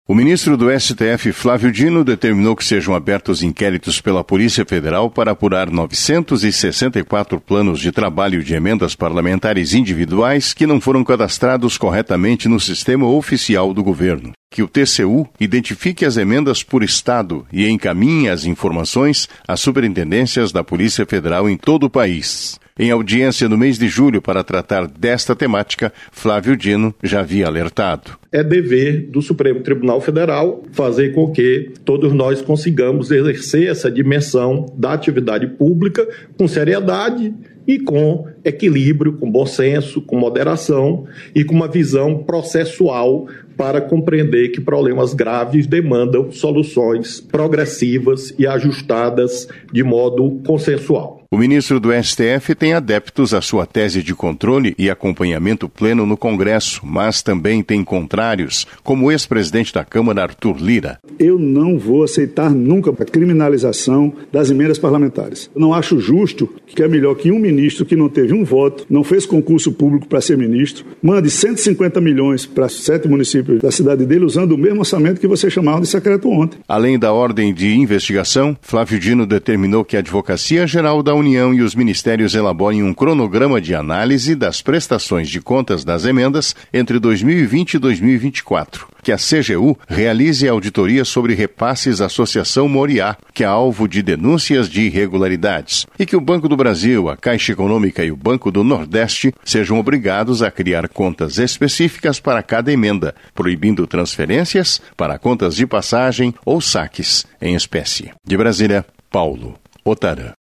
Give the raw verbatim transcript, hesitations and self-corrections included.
O ministro do S T F, Flávio Dino, determinou que sejam abertos inquéritos pela Polícia Federal para apurar novecentos e sessenta e quatro planos de trabalho de emendas parlamentares individuais que não foram cadastrados corretamente no sistema oficial do governo. Que o T C U identifique as emendas por estado e encaminhe as informações às superintendências da Polícia Federal em todo o país. Em audiência no mês de julho para tratar desta temática, Flávio Dino já havia alertado. É dever do Supremo Tribunal Federal fazer com que todos nós consigamos exercer essa dimensão da atividade pública com seriedade e com equilíbrio, com bom senso, com moderação e com uma visão processual para compreender que problemas graves demandam soluções progressivas e ajustadas de modo consensual. O ministro do S T F tem adeptos à sua tese de controle e acompanhamento pleno no Congresso, mas também tem contrários, como o ex-presidente da Câmara, Arthur Lira. Eu não vou aceitar nunca a criminalização das emendas parlamentares. Eu não acho justo que é melhor que um ministro que não teve um voto, não fez concurso público para ser ministro, mande cento e cinquenta milhões para sete municípios da cidade dele usando o mesmo orçamento que você chamava de secreto ontem. Além da ordem de investigação, Flávio Dino determinou que a Advocacia Geral da União e os ministérios elaborem um cronograma de análise das prestações de contas das emendas entre dois mil e vinte e dois mil e vinte e quatro. Que a C G U realize auditoria sobre repasses à Associação Moriá, que é alvo de denúncias de irregularidades. E que o Banco do Brasil, a Caixa Econômica e o Banco do Nordeste sejam obrigados a criar contas específicas para cada emenda, proibindo transferências para contas de passagem ou saques em espécie. De Brasília, Paulo Otarã.